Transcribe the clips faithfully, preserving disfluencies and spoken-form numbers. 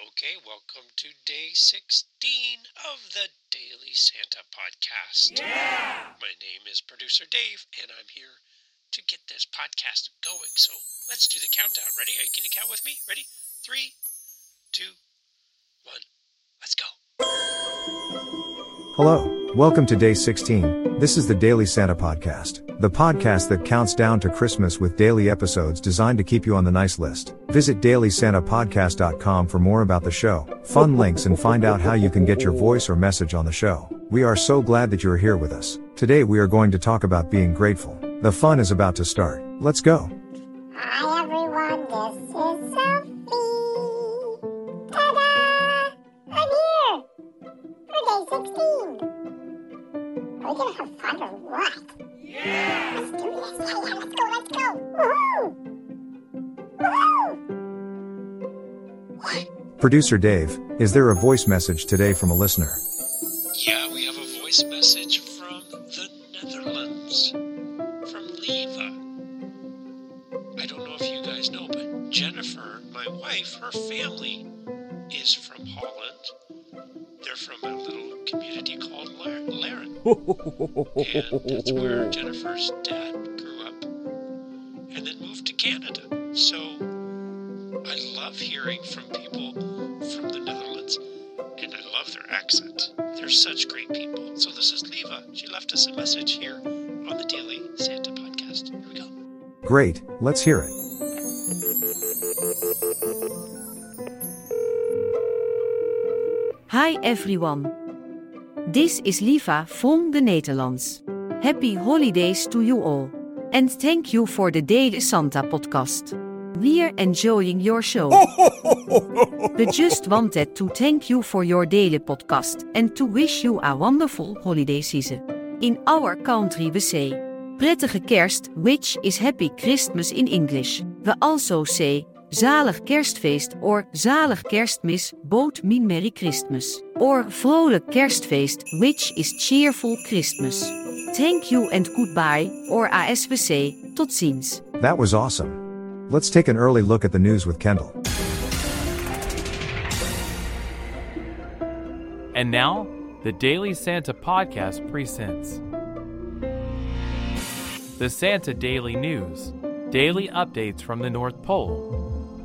Okay, welcome to day sixteen of the Daily Santa Podcast. Yeah! My name is Producer Dave, and I'm here to get this podcast going. So let's do the countdown. Ready? Can you count with me? Ready? Three, two, one. Let's go. Hello, welcome to day sixteen. This is the Daily Santa Podcast, the podcast that counts down to Christmas with daily episodes designed to keep you on the nice list. Visit daily santa podcast dot com for more about the show, fun links, and find out how you can get your voice or message on the show. We are so glad that you're here with us. Today we are going to talk about being grateful. The fun is about to start. Let's go. Hi everyone, this is Sophie. Ta-da! I'm here for day sixteen. Are we gonna have fun or what? Yeah! Let's do this. Yeah, yeah, let's go, let's go. Woohoo! Woohoo! Producer Dave, is there a voice message today from a listener? Yeah, we have a voice message from the Netherlands, from Leva. I don't know if you guys know, but Jennifer, my wife, her family is from Holland. They're from a little community called Laren. And that's where Jennifer's dad grew up and then moved to Canada. So I love hearing from people from the Netherlands, and I love their accent. They're such great people. So this is Leva. She left us a message here on the Daily Santa Podcast. Here we go. Great, let's hear it. Hi everyone. This is Leva from the Netherlands. Happy holidays to you all. And thank you for the Daily Santa podcast. We're enjoying your show. We just wanted to thank you for your daily podcast and to wish you a wonderful holiday season. In our country we say, prettige kerst, which is happy Christmas in English. We also say, zalig kerstfeest or zalig kerstmis, both mean Merry Christmas. Or vrolijk kerstfeest, which is cheerful Christmas. Thank you and goodbye, or as we say, tot ziens. That was awesome. Let's take an early look at the news with Kendall. And now, the Daily Santa Podcast presents the Santa Daily News, daily updates from the North Pole.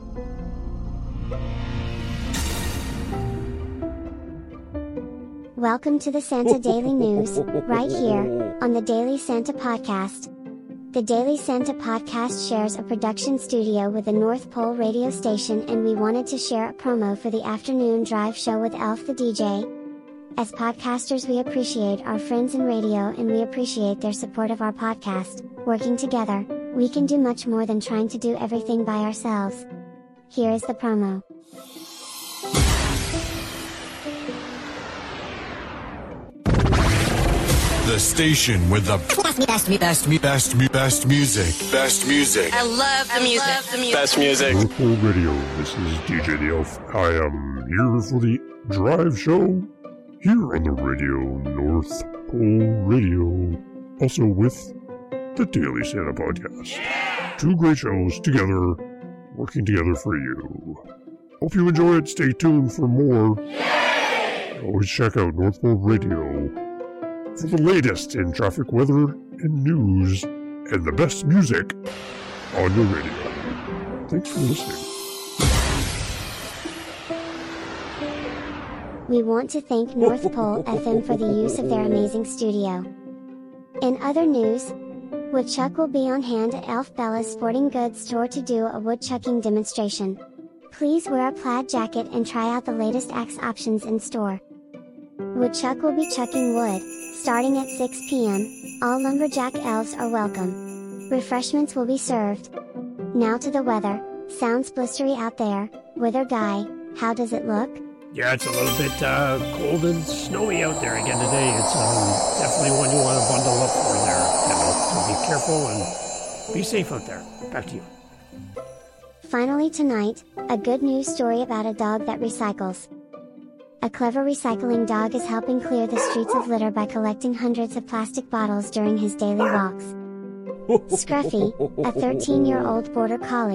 Welcome to the Santa Daily News, right here, on the Daily Santa Podcast. The Daily Santa Podcast shares a production studio with the North Pole radio station, and we wanted to share a promo for the afternoon drive show with Elf the D J. As podcasters, we appreciate our friends in radio and we appreciate their support of our podcast. Working together, we can do much more than trying to do everything by ourselves. Here is the promo. The station with the best, best, best, best, best music. Best music. I love the music. Love the music. Best music. North Pole Radio. This is D J the Elf. I am here for the drive show here on the radio, North Pole Radio. Also with the Daily Santa Podcast. Yeah! Two great shows together, working together for you. Hope you enjoy it. Stay tuned for more. Yay! Always check out North Pole Radio for the latest in traffic, weather, and news, and the best music on your radio. Thanks for listening. We want to thank North Pole F M for the use of their amazing studio. In other news, Woodchuck will be on hand at Elf Bella's Sporting Goods store to do a woodchucking demonstration. Please wear a plaid jacket and try out the latest axe options in store. Woodchuck will be chucking wood, starting at six p.m, all lumberjack elves are welcome. Refreshments will be served. Now to the weather. Sounds blistery out there. Weather guy, how does it look? Yeah, it's a little bit uh, cold and snowy out there again today. It's um, definitely one you want to bundle up for there, Kendall. So be careful and be safe out there. Back to you. Finally tonight, a good news story about a dog that recycles. A clever recycling dog is helping clear the streets of litter by collecting hundreds of plastic bottles during his daily walks. Scruffy, a thirteen-year-old border collie,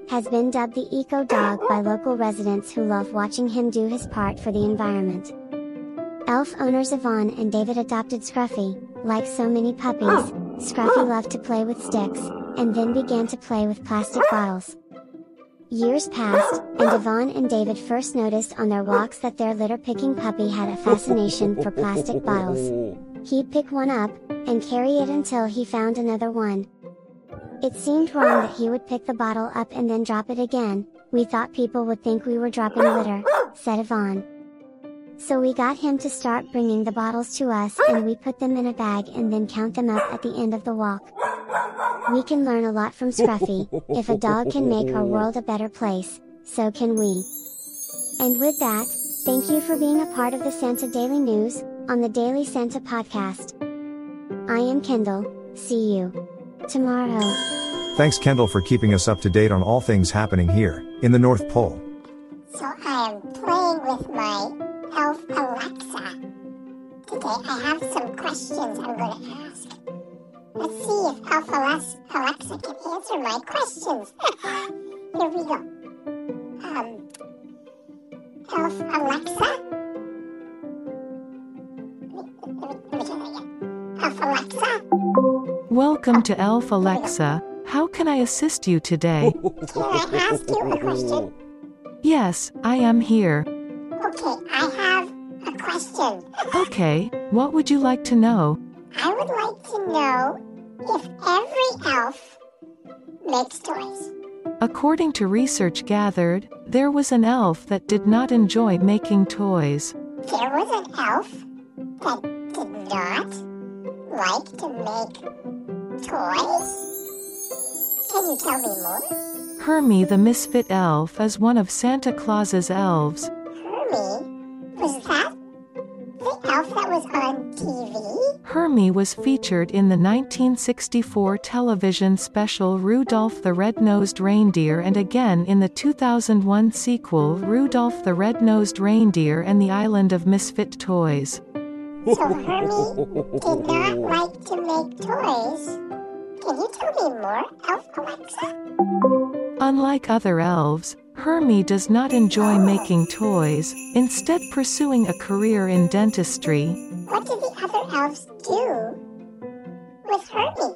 has been dubbed the Eco Dog by local residents who love watching him do his part for the environment. Elf owners Yvonne and David adopted Scruffy. Like so many puppies, Scruffy loved to play with sticks, and then began to play with plastic bottles. Years passed, and Yvonne and David first noticed on their walks that their litter-picking puppy had a fascination for plastic bottles. He'd pick one up, and carry it until he found another one. It seemed wrong that he would pick the bottle up and then drop it again. We thought people would think we were dropping litter, said Yvonne. So we got him to start bringing the bottles to us, and we put them in a bag and then count them up at the end of the walk. We can learn a lot from Scruffy. If a dog can make our world a better place, so can we. And with that, thank you for being a part of the Santa Daily News, on the Daily Santa Podcast. I am Kendall. See you tomorrow. Thanks, Kendall, for keeping us up to date on all things happening here, in the North Pole. So I am playing with my elf Alexa. Today I have some questions I'm going to ask. Let's see if elf Alexa can answer my questions. Here we go. Um, elf Alexa? Let me, let me try that again. Elf Alexa? Welcome to Elf Alexa. How can I assist you today? Can I ask you a question? Yes, I am here. Okay, I have a question. Okay, what would you like to know? I would like to know if every elf makes toys. According to research gathered, there was an elf that did not enjoy making toys. There was an elf that did not like to make toys? Can you tell me more? Hermie the Misfit Elf is one of Santa Claus's elves. Hermie? Was that the elf that was on T V? Hermie was featured in the nineteen sixty-four television special Rudolph the Red-Nosed Reindeer and again in the two thousand one sequel Rudolph the Red-Nosed Reindeer and the Island of Misfit Toys. So Hermie did not like to make toys. Can you tell me more, Elf Alexa? Unlike other elves, Hermie does not enjoy making toys, instead pursuing a career in dentistry. What did the other elves do with Hermie?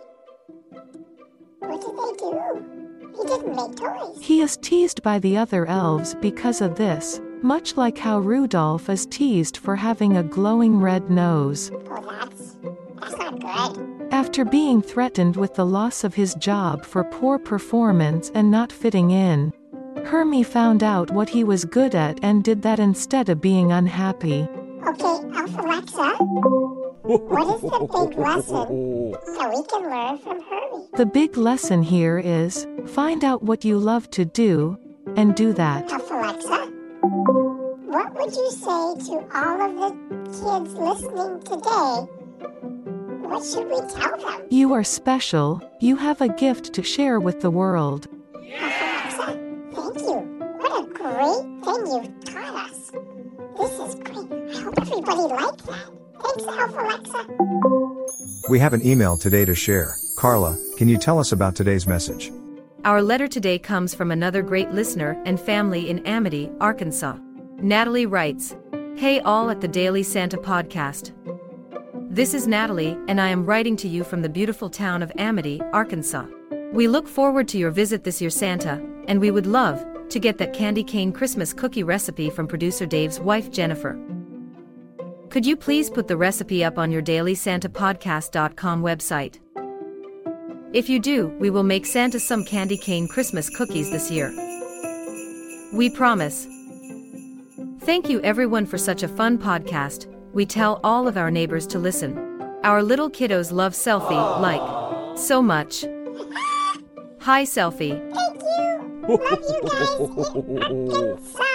What did they do? He didn't make toys. He is teased by the other elves because of this, much like how Rudolph is teased for having a glowing red nose. Oh, that's, that's not good. After being threatened with the loss of his job for poor performance and not fitting in, Hermie found out what he was good at and did that instead of being unhappy. Okay, Elf Alexa, what is the big lesson so we can learn from Hermie? The big lesson here is, find out what you love to do, and do that. Elf Alexa, what would you say to all of the kids listening today? What should we tell them? You are special. You have a gift to share with the world. Elf Alexa, thank you. What a great thing you've taught us. This is great. I hope everybody liked that. Thanks, Elf Alexa. We have an email today to share. Carla, can you tell us about today's message? Our letter today comes from another great listener and family in Amity, Arkansas. Natalie writes, Hey all at the Daily Santa Podcast. This is Natalie, and I am writing to you from the beautiful town of Amity, Arkansas. We look forward to your visit this year, Santa, and we would love to get that candy cane Christmas cookie recipe from producer Dave's wife, Jennifer. Could you please put the recipe up on your daily santa podcast dot com website? If you do, we will make Santa some candy cane Christmas cookies this year. We promise. Thank you everyone for such a fun podcast. We tell all of our neighbors to listen. Our little kiddos love Selfie, like, so much. Hi, Selfie. Thank you. Love you guys in Arkansas.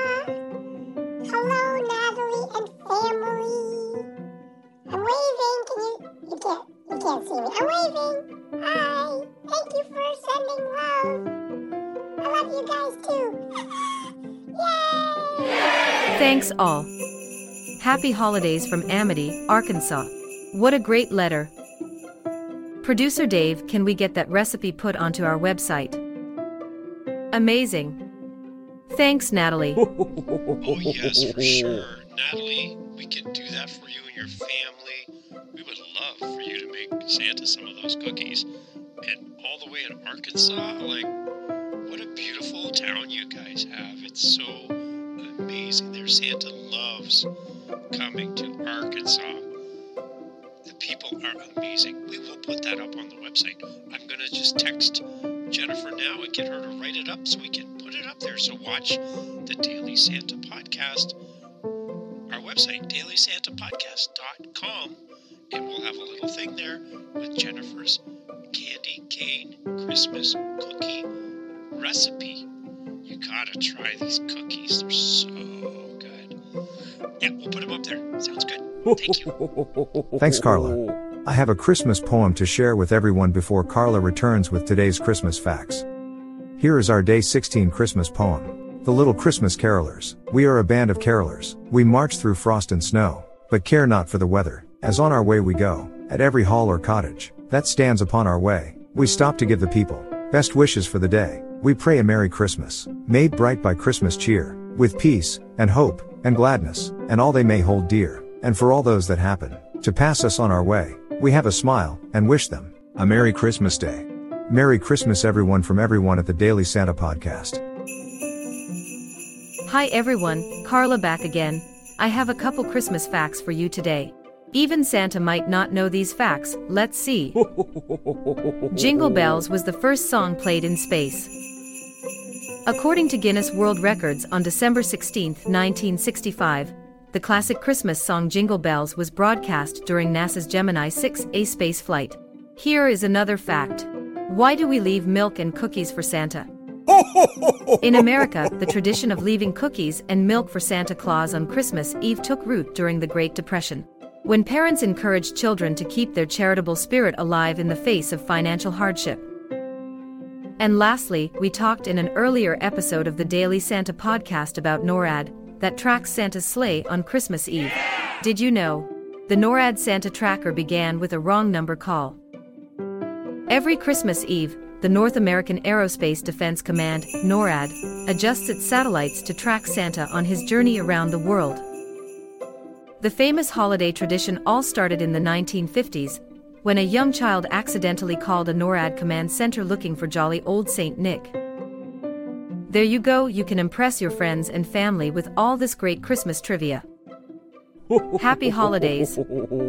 Hello, Natalie and family. I'm waving. Can you? You can't. You can't see me. I'm waving. Hi. Thank you for sending love. I love you guys too. Yay! Thanks all. Happy holidays from Amity, Arkansas. What a great letter. Producer Dave, can we get that recipe put onto our website? amazing. Thanks, Natalie. Oh, yes, for sure. Natalie, we can do that for you and your family. We would love for you to make Santa some of those cookies. And all the way in Arkansas, like, what a beautiful town you guys have. It's so amazing there. Santa loves coming to Arkansas. The people are amazing. We will put that up on the website. I'm going to just text Jennifer now and get her to write it up so we can put it up there. So watch the Daily Santa Podcast, our website, daily santa podcast dot com, and we'll have a little thing there with Jennifer's candy cane Christmas cookie recipe. You gotta try these cookies. They're so good. Yeah, we'll put them up there. Sounds good. Thank you. Thanks, Carla. I have a Christmas poem to share with everyone before Carla returns with today's Christmas facts. Here is our Day sixteen Christmas poem. The Little Christmas Carolers. We are a band of carolers. We march through frost and snow, but care not for the weather, as on our way we go. At every hall or cottage that stands upon our way, we stop to give the people best wishes for the day. We pray a Merry Christmas, made bright by Christmas cheer, with peace, and hope, and gladness, and all they may hold dear. And for all those that happen to pass us on our way, we have a smile, and wish them a Merry Christmas Day. Merry Christmas everyone from everyone at the Daily Santa Podcast. Hi everyone, Carla back again. I have a couple Christmas facts for you today. Even Santa might not know these facts. Let's see. Jingle Bells was the first song played in space. According to Guinness World Records, on December sixteenth, nineteen sixty-five, the classic Christmas song Jingle Bells was broadcast during NASA's Gemini six A space flight. Here is another fact. Why do we leave milk and cookies for Santa? In America, the tradition of leaving cookies and milk for Santa Claus on Christmas Eve took root during the Great Depression, when parents encouraged children to keep their charitable spirit alive in the face of financial hardship. And lastly, we talked in an earlier episode of the Daily Santa Podcast about NORAD, that tracks Santa's sleigh on Christmas Eve. Did you know? The NORAD Santa tracker began with a wrong number call. Every Christmas Eve, the North American Aerospace Defense Command, NORAD, adjusts its satellites to track Santa on his journey around the world. The famous holiday tradition all started in the nineteen fifties, when a young child accidentally called a NORAD command center looking for jolly old Saint Nick. There you go, you can impress your friends and family with all this great Christmas trivia. Happy holidays.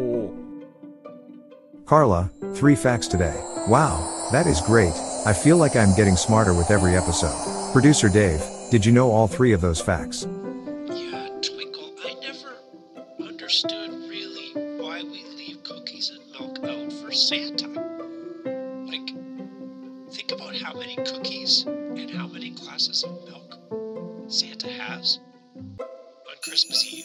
Carla, three facts today. Wow, that is great. I feel like I'm getting smarter with every episode. Producer Dave, did you know all three of those facts? Yeah, Twinkle, I never understood really why we leave cookies and milk out for Santa. Like, think about how many cookies and how many glasses of milk Santa has on Christmas Eve.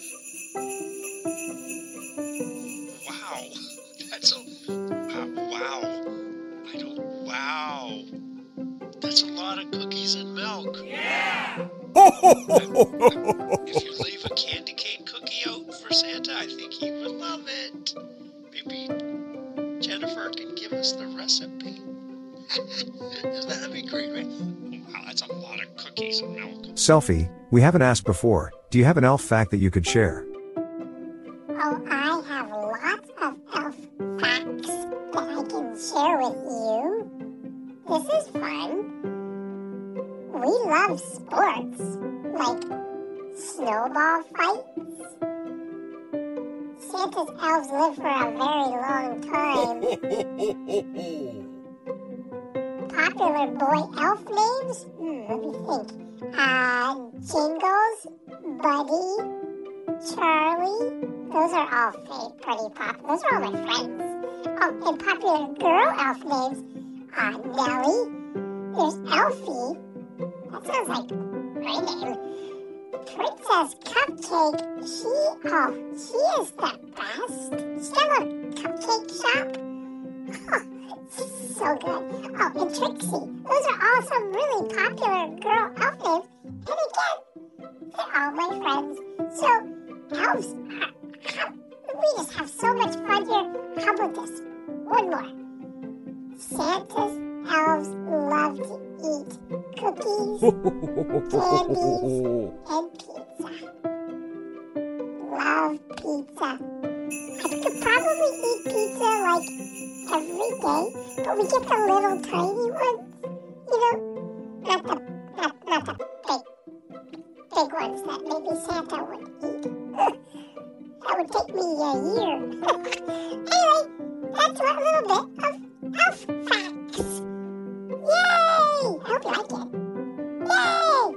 Wow, that's a wow, wow. I don't wow. That's a lot of cookies and milk. Yeah. If you leave a candy cane cookie out for Santa, I think he would love it. Maybe Jennifer can give us the recipe. That'd be great, right? Wow, that's a lot of cookies and milk. Selfie, we haven't asked before. Do you have an elf fact that you could share? Oh, I have lots of elf facts that I can share with you. This is fun. We love sports, like snowball fights. Santa's elves live for a very long time. Popular boy elf names? Hmm, let me think. Uh, Jingles, Buddy, Charlie. Those are all fake, pretty popular. Those are all my friends. Oh, and popular girl elf names. Uh, Nellie. There's Elfie. That sounds like my name. Princess Cupcake. She, oh, she is the best. She has a cupcake shop. Oh, so good. Oh, and Trixie. Those are all some really popular girl elf names. And again, they're all my friends. So, elves are, we just have so much fun here. How about this? One more. Santa's elves love to eat cookies, candies, and pizza. Love pizza. I could probably eat pizza like every day, but we get the little tiny ones. You know, not the not not the big big ones that maybe Santa would eat. That would take me a year. Anyway, that's a little bit of elf facts. Yay! I hope you like it.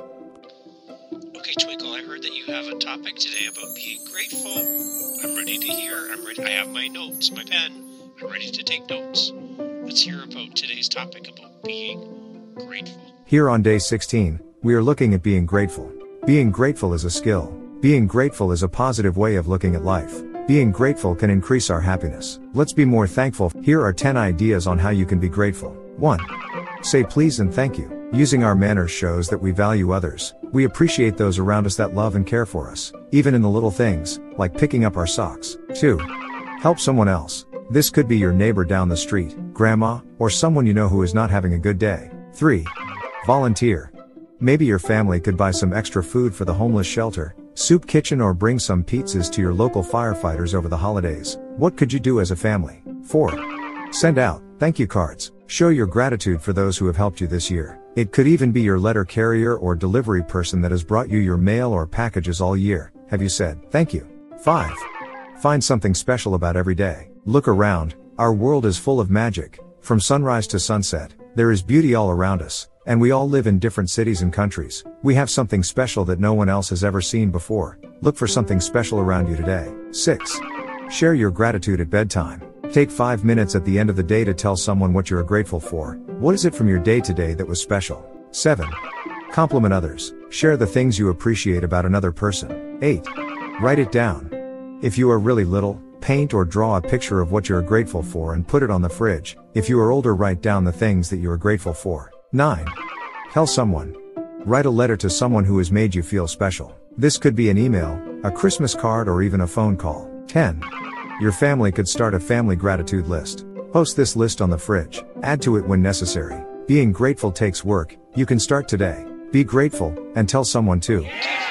Yay! Okay, Twinkle, I heard that you have a topic today about being grateful. I'm ready to hear. I'm ready. I have my notes, my pen. I'm ready to take notes. Let's hear about today's topic about being grateful. Here on day sixteen, we are looking at being grateful. Being grateful is a skill. Being grateful is a positive way of looking at life. Being grateful can increase our happiness. Let's be more thankful. Here are ten ideas on how you can be grateful. one. Say please and thank you. Using our manners shows that we value others. We appreciate those around us that love and care for us, even in the little things, like picking up our socks. two. Help someone else. This could be your neighbor down the street, grandma, or someone you know who is not having a good day. three. Volunteer. Maybe your family could buy some extra food for the homeless shelter, soup kitchen, or bring some pizzas to your local firefighters over the holidays. What could you do as a family? four. Send out thank you cards. Show your gratitude for those who have helped you this year. It could even be your letter carrier or delivery person that has brought you your mail or packages all year. Have you said thank you? five. Find something special about every day. Look around. Our world is full of magic. From sunrise to sunset, there is beauty all around us, and we all live in different cities and countries. We have something special that no one else has ever seen before. Look for something special around you today. six. Share your gratitude at bedtime. Take five minutes at the end of the day to tell someone what you are grateful for. What is it from your day today that was special? seven. Compliment others. Share the things you appreciate about another person. eight. Write it down. If you are really little, paint or draw a picture of what you are grateful for and put it on the fridge. If you are older, write down the things that you are grateful for. nine. Tell someone. Write a letter to someone who has made you feel special. This could be an email, a Christmas card, or even a phone call. ten. Your family could start a family gratitude list. Post this list on the fridge. Add to it when necessary. Being grateful takes work. You can start today. Be grateful, and tell someone too.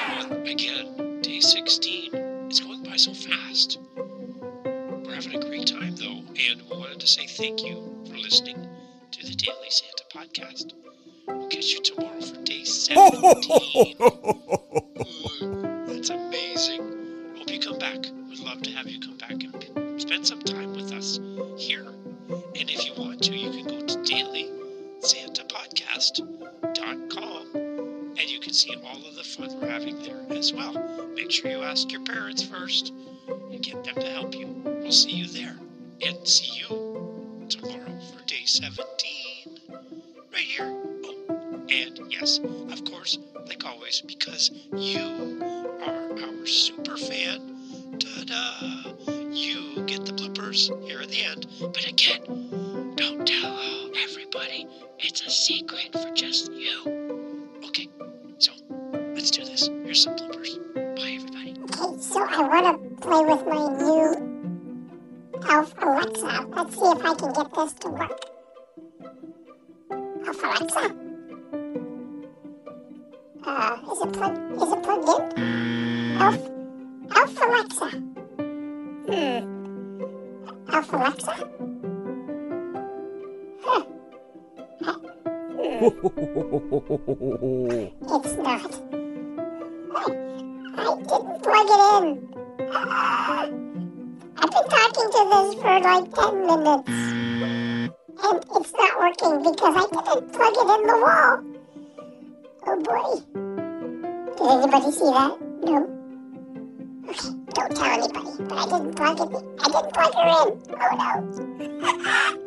Again, day sixteen. It's going by so fast. We're having a great time, though, and we wanted to say thank you for listening to the Daily Santa Podcast. We'll catch you tomorrow for day seventeen. Ooh, that's amazing. Hope you come back. We'd love to have you come back and spend some time with us here. And if you want to, you can go to daily santa podcast dot com and you can see all of the fun we're having there as well. Make sure you ask your parents first and get them to help you. We'll see you there. And see you tomorrow for day seventeen. Right here. Oh, and yes, of course, like always, because you are our super fan, ta-da, you get the bloopers here at the end. But again, don't tell everybody. It's a secret for just you. Okay, so let's do this. Here's some bloopers. Bye, everybody. Okay, so I want to play with my new Elf Alexa. Let's see if I can get this to work. Elf Alexa? Uh, is it plugged, is it plugged in? Elf, Elf Alexa. Hmm. Elf Alexa? Huh. Huh. Hmm. It's not. I, I didn't plug it in. Uh, I've been talking to this for like ten minutes. And it's not working because I didn't plug it in the wall. Oh boy. Did anybody see that? No? Okay, don't tell anybody. But I didn't plug it in. I didn't plug her in. Oh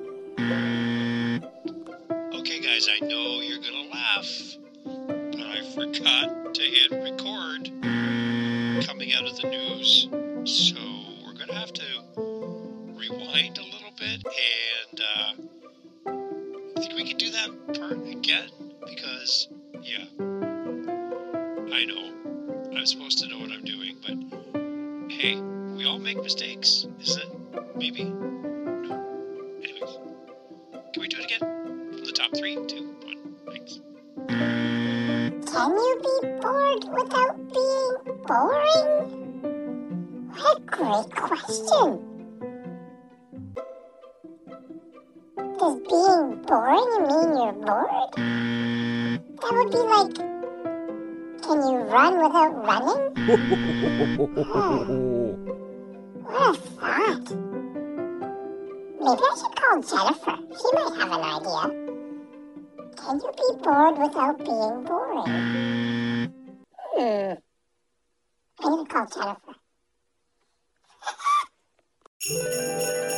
no. Okay guys, I know you're gonna laugh, but I forgot to hit record coming out of the news. So we're gonna have to rewind a little bit, and uh, I think we can do that part again, because, yeah, I know, I'm supposed to know what I'm doing, but hey, we all make mistakes, isn't it? Maybe? No. Anyways, can we do it again? From the top three, two, one. boring? What a great question. Does being boring mean you're bored? That would be like, can you run without running? Hmm. What a thought. Maybe I should call Jennifer. She might have an idea. Can you be bored without being boring? Hmm. I'm gonna call Jennifer.